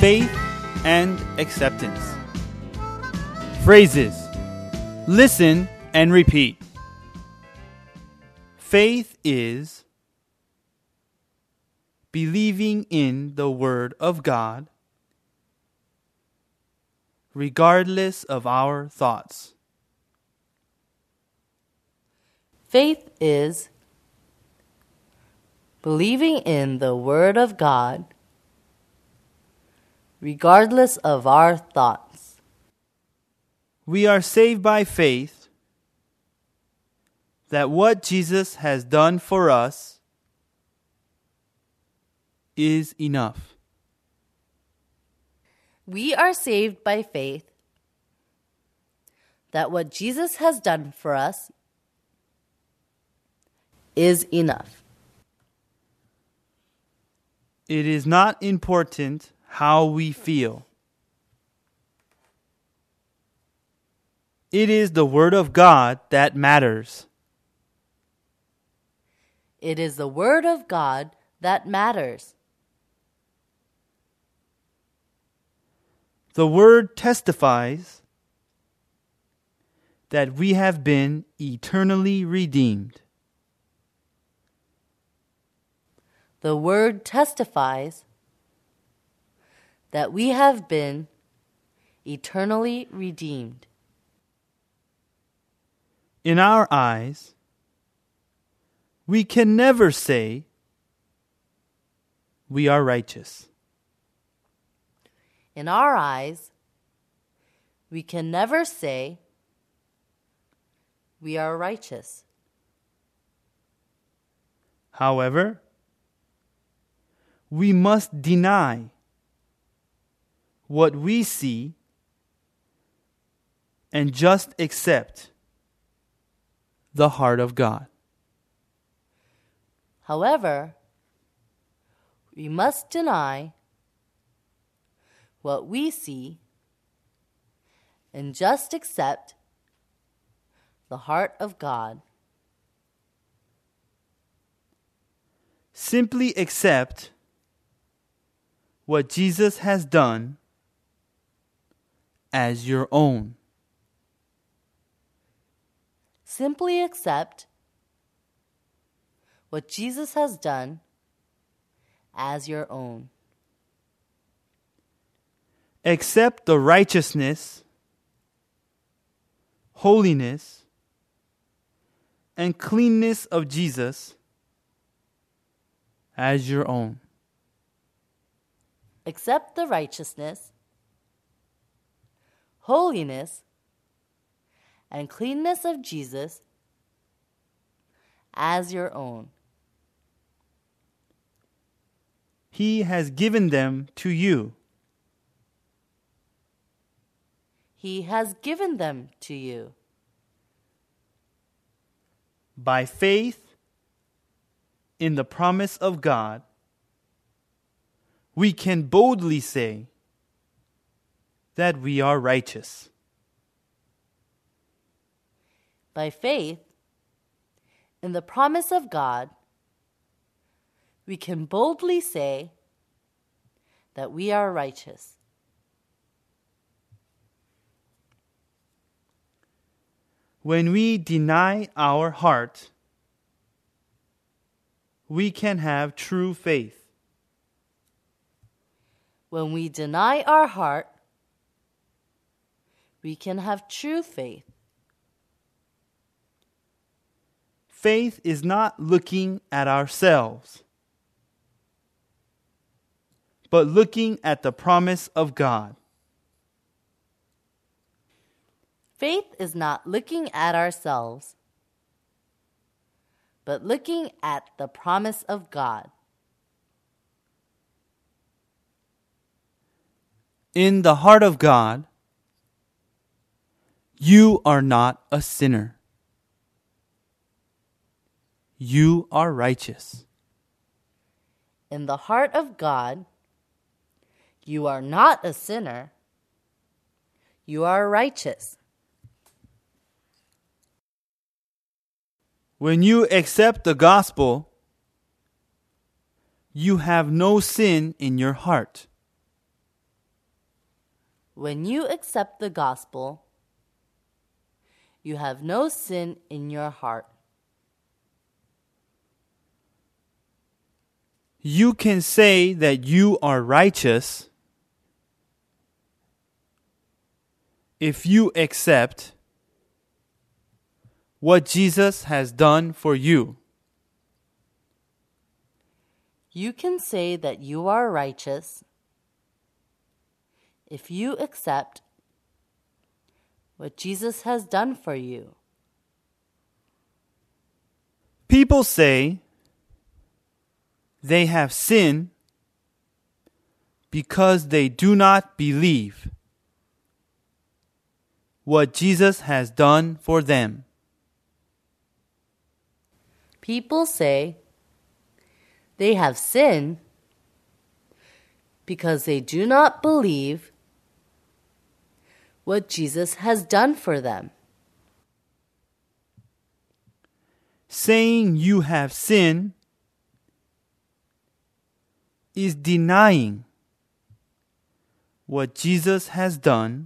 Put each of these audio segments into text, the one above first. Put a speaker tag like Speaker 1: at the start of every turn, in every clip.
Speaker 1: faith and acceptance. Phrases. Listen and repeat. Faith is believing in the Word of God regardless of our thoughts.
Speaker 2: Faith is believing in the Word of God regardless of our thoughts.
Speaker 1: We are saved by faith that what Jesus has done for us is enough.
Speaker 2: We are saved by faith that what Jesus has done for us is enough.
Speaker 1: It is not important how we feel. It is the Word of God that matters.
Speaker 2: It is the Word of God that matters.
Speaker 1: The Word testifies that we have been eternally redeemed.
Speaker 2: The Word testifies that we have been eternally redeemed.
Speaker 1: In our eyes, we can never say we are righteous.
Speaker 2: In our eyes, we can never say we are righteous.
Speaker 1: However, we must deny what we see and just accept the heart of God.
Speaker 2: However, we must deny what we see and just accept the heart of God.
Speaker 1: Simply accept what Jesus has done as your own.
Speaker 2: Simply accept what Jesus has done as your own.
Speaker 1: Accept the righteousness, holiness, and cleanness of Jesus as your own.
Speaker 2: Accept the righteousness, holiness, and cleanness of Jesus as your own.
Speaker 1: He has given them to you.
Speaker 2: He has given them to you.
Speaker 1: By faith in the promise of God, we can boldly say that we are righteous.
Speaker 2: By faith in the promise of God, we can boldly say that we are righteous.
Speaker 1: When we deny our heart, we can have true faith.
Speaker 2: When we deny our heart, we can have true faith.
Speaker 1: Faith is not looking at ourselves, but looking at the promise of God.
Speaker 2: Faith is not looking at ourselves, but looking at the promise of God.
Speaker 1: In the heart of God, you are not a sinner. You are righteous.
Speaker 2: In the heart of God, you are not a sinner. You are righteous.
Speaker 1: When you accept the gospel, you have no sin in your heart.
Speaker 2: When you accept the gospel, you have no sin in your heart.
Speaker 1: You can say that you are righteous if you accept what Jesus has done for you.
Speaker 2: You can say that you are righteous if you accept what Jesus has done for you.
Speaker 1: People say they have sinned because they do not believe what Jesus has done for them.
Speaker 2: People say they have sinned because they do not believe what Jesus has done for them.
Speaker 1: Saying you have sinned is denying what Jesus has done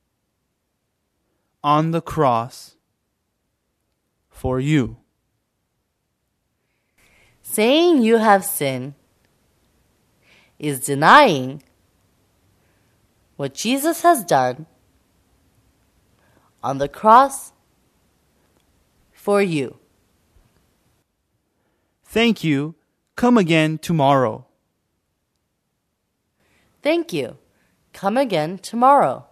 Speaker 1: on the cross for you.
Speaker 2: Saying you have sinned is denying what Jesus has done on the cross for you.
Speaker 1: Thank you. Come again tomorrow.
Speaker 2: Thank you. Come again tomorrow.